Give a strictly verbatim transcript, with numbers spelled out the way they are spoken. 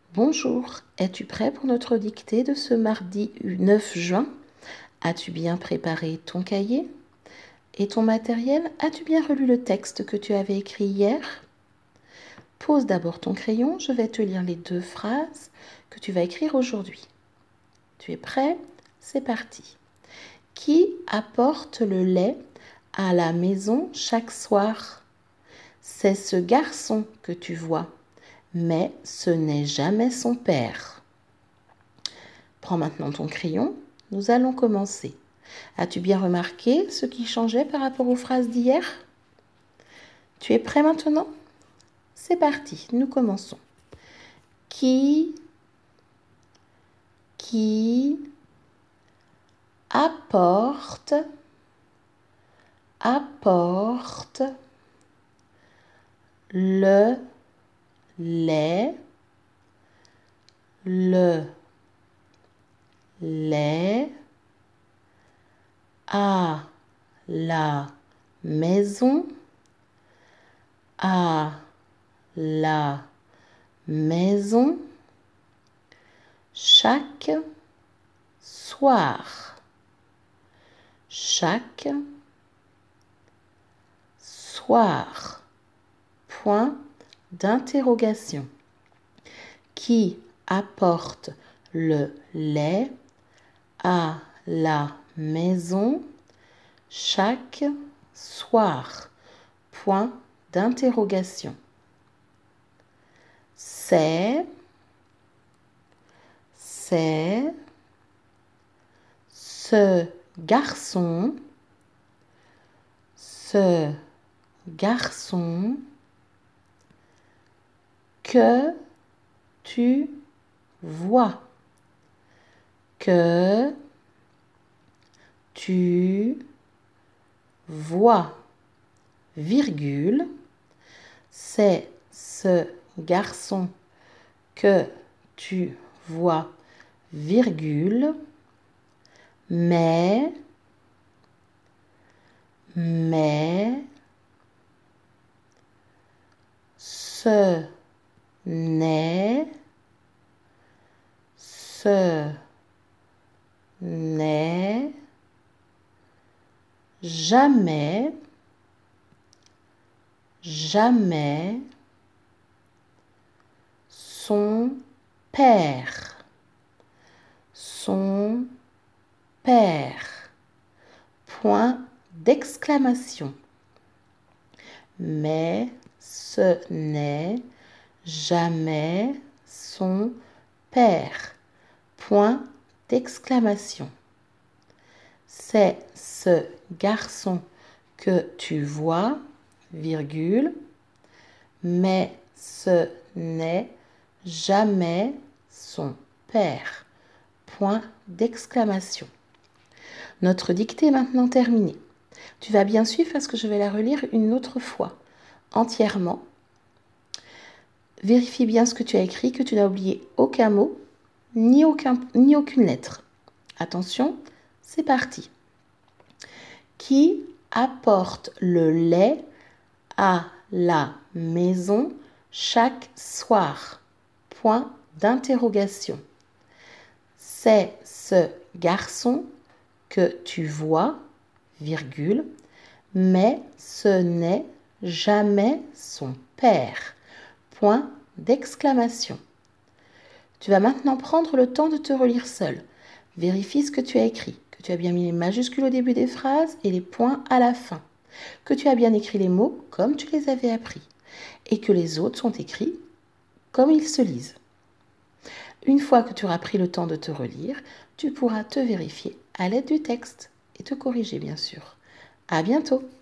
Bonjour, es-tu prêt pour notre dictée de ce mardi neuf juin? As-tu bien préparé ton cahier et ton matériel? As-tu bien relu le texte que tu avais écrit hier? Pose d'abord ton crayon, je vais te lire les deux phrases que tu vas écrire aujourd'hui. Tu es prêt? C'est parti. Qui apporte le lait à la maison chaque soir? C'est ce garçon que tu vois, mais ce n'est jamais son père. Prends maintenant ton crayon, nous allons commencer. As-tu bien remarqué ce qui changeait par rapport aux phrases d'hier? Tu es prêt maintenant? C'est parti, nous commençons. Qui, qui apporte, apporte le lait, le lait à la maison, à la maison chaque soir, chaque soir. Point d'interrogation. Qui apporte le lait à la maison chaque soir? Point d'interrogation. C'est, c'est ce garçon, ce garçon que tu vois, que tu vois, virgule, c'est ce garçon que tu vois, virgule, mais, mais, ce n'est, ce n'est jamais, jamais son père, son père. Point d'exclamation. Mais ce n'est jamais son père. Point d'exclamation. C'est ce garçon que tu vois, virgule, mais ce n'est jamais son père. Point d'exclamation. Notre dictée est maintenant terminée. Tu vas bien suivre parce que je vais la relire une autre fois, entièrement. Vérifie bien ce que tu as écrit, que tu n'as oublié aucun mot, ni, aucun, ni aucune lettre. Attention, c'est parti. Qui apporte le lait à la maison chaque soir? Point d'interrogation. C'est ce garçon que tu vois, virgule, mais ce n'est jamais son père. Point d'exclamation. Tu vas maintenant prendre le temps de te relire seul. Vérifie ce que tu as écrit, que tu as bien mis les majuscules au début des phrases et les points à la fin, que tu as bien écrit les mots comme tu les avais appris et que les autres sont écrits comme ils se lisent. Une fois que tu auras pris le temps de te relire, tu pourras te vérifier à l'aide du texte et te corriger bien sûr. À bientôt!